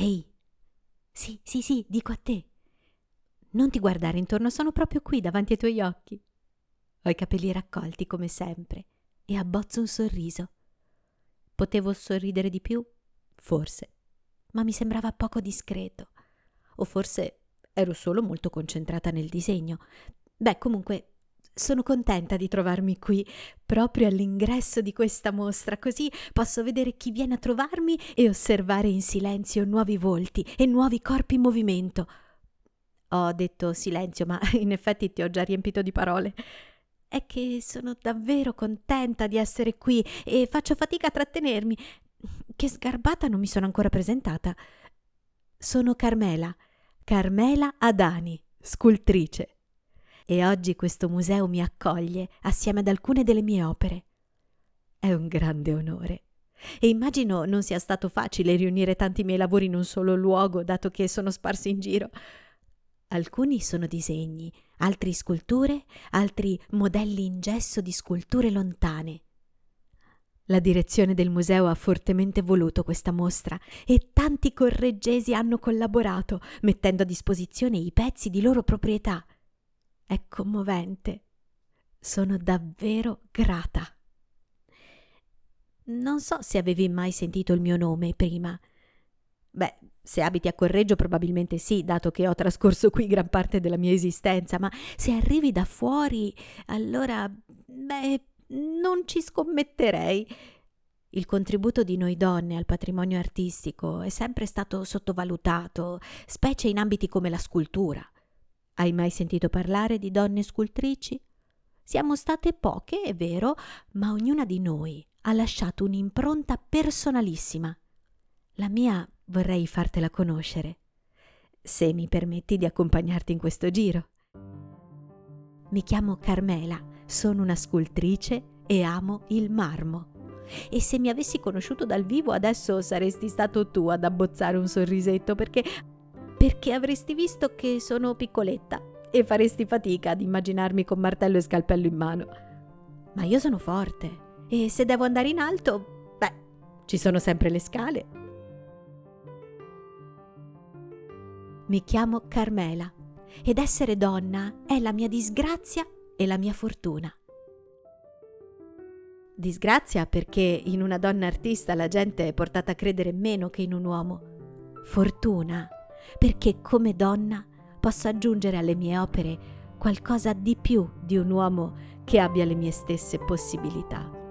Ehi, sì, sì, sì, dico a te. Non ti guardare intorno, sono proprio qui davanti ai tuoi occhi. Ho i capelli raccolti come sempre e abbozzo un sorriso. Potevo sorridere di più? Forse, ma mi sembrava poco discreto. O forse ero solo molto concentrata nel disegno. Beh, comunque, sono contenta di trovarmi qui, proprio all'ingresso di questa mostra, così posso vedere chi viene a trovarmi e osservare in silenzio nuovi volti e nuovi corpi in movimento. Ho detto silenzio, ma in effetti ti ho già riempito di parole. È che sono davvero contenta di essere qui e faccio fatica a trattenermi. Che sgarbata, non mi sono ancora presentata. Sono Carmela Adani, scultrice. E oggi questo museo mi accoglie assieme ad alcune delle mie opere. È un grande onore. E immagino non sia stato facile riunire tanti miei lavori in un solo luogo, dato che sono sparsi in giro. Alcuni sono disegni, altri sculture, altri modelli in gesso di sculture lontane. La direzione del museo ha fortemente voluto questa mostra e tanti correggesi hanno collaborato, mettendo a disposizione i pezzi di loro proprietà. È commovente. Sono davvero grata. Non so se avevi mai sentito il mio nome prima. Beh, se abiti a Correggio probabilmente sì, dato che ho trascorso qui gran parte della mia esistenza, ma se arrivi da fuori, allora, non ci scommetterei. Il contributo di noi donne al patrimonio artistico è sempre stato sottovalutato, specie in ambiti come la scultura. Hai mai sentito parlare di donne scultrici? Siamo state poche, è vero, ma ognuna di noi ha lasciato un'impronta personalissima. La mia vorrei fartela conoscere, se mi permetti di accompagnarti in questo giro. Mi chiamo Carmela, sono una scultrice e amo il marmo. E se mi avessi conosciuto dal vivo adesso saresti stato tu ad abbozzare un sorrisetto perché avresti visto che sono piccoletta e faresti fatica ad immaginarmi con martello e scalpello in mano. Ma io sono forte e se devo andare in alto, ci sono sempre le scale. Mi chiamo Carmela ed essere donna è la mia disgrazia e la mia fortuna. Disgrazia perché in una donna artista la gente è portata a credere meno che in un uomo. Fortuna perché come donna posso aggiungere alle mie opere qualcosa di più di un uomo che abbia le mie stesse possibilità.